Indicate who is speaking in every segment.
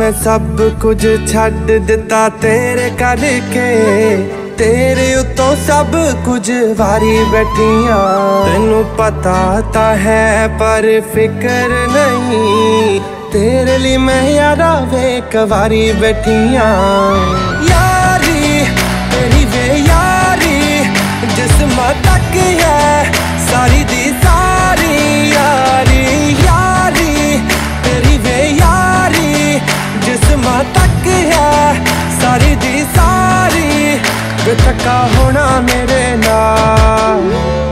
Speaker 1: मैं सब कुछ छड्ड दिता तेरे करके, तेरे उतों सब कुछ वारी बैठियां। तेनू पता ता है पर फिक्र नहीं, तेरे लिए मैं यारा वे कवारी बैठियां। यारी तेरी वे यारी जिस्म तक है सारी दी सारी यारी। यारी तेरी वे यारी जिस्म तक है सारी दी सारी। वे थका होना मेरे नाल,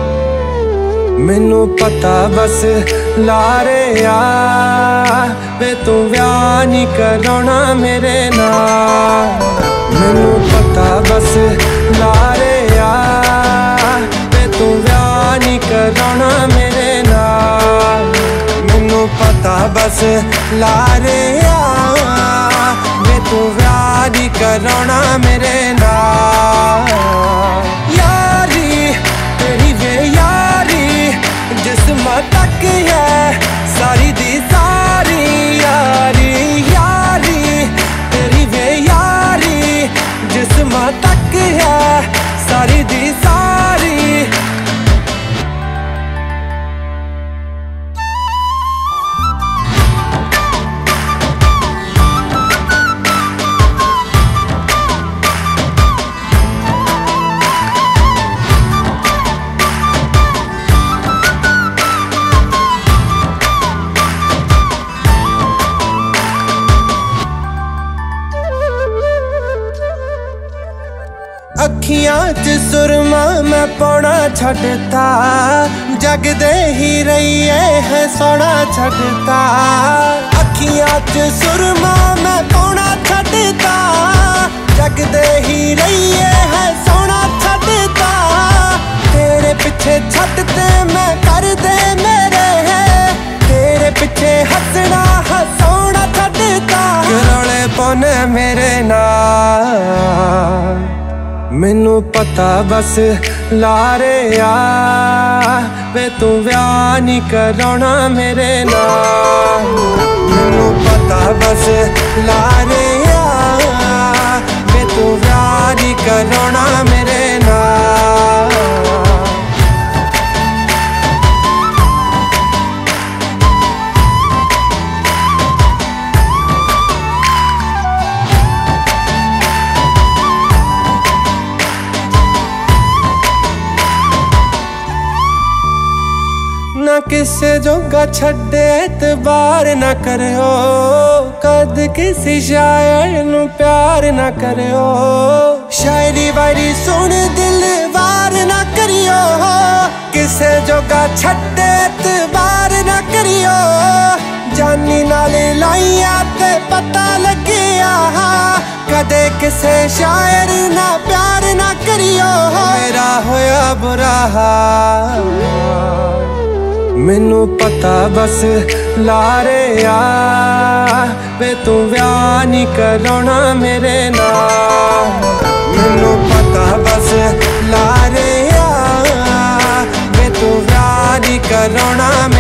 Speaker 1: मैनू पता बस लारे आ वे तू व्याह नहीं कराना मेरे नाल। मैनू पता बस लारे आ वे तू व्याह नहीं कराना मेरे नाल। मैनू पता बस लारे आ वे तू व्याह नहीं कराना मेरे नाल। यारी तेरी वे यारी जिस्म तक है सारी दी सारी यारी। यारी तेरी वे यारी जिस्म तक है सारी दी सारी। अखियां च सुरमा मैं पौना छड्डता, जगदे ही रहिए है सोना छड्डता। अखियां च सुरमा मैं पौना छड्डता, जगदे ही रहिए है सोना छड्डता। तेरे पिछे छड्डते मैं कर दे मेरे है, तेरे पिछे हंसना हंसोना छड्डता। रौले पौने मेरे नाल, मैनू पता बस लारे आ वे तू व्याह नहीं कराना मेरे नाल। मैनू पता बस लारे आ वे तू व्याह नहीं कराना मेरे नाल। ना किसे जोगा छड्डे एतबार ना करो, कद किसी शायर नू प्यार ना करो। शायरी वायरी सुन दिल वार ना करियो, किसे जोगा छड्डे एतबार ना करियो। जानी नाले लाइया ते पता लगिया, कदे किसे शायर ना प्यार ना करियो। मेरा होया बुरा हाल, मैनू पता बस लारे आ वे तू व्याह नहीं कराना मेरे नाल। मैनू पता बस लारे आ वे तू व्याह नहीं कराना।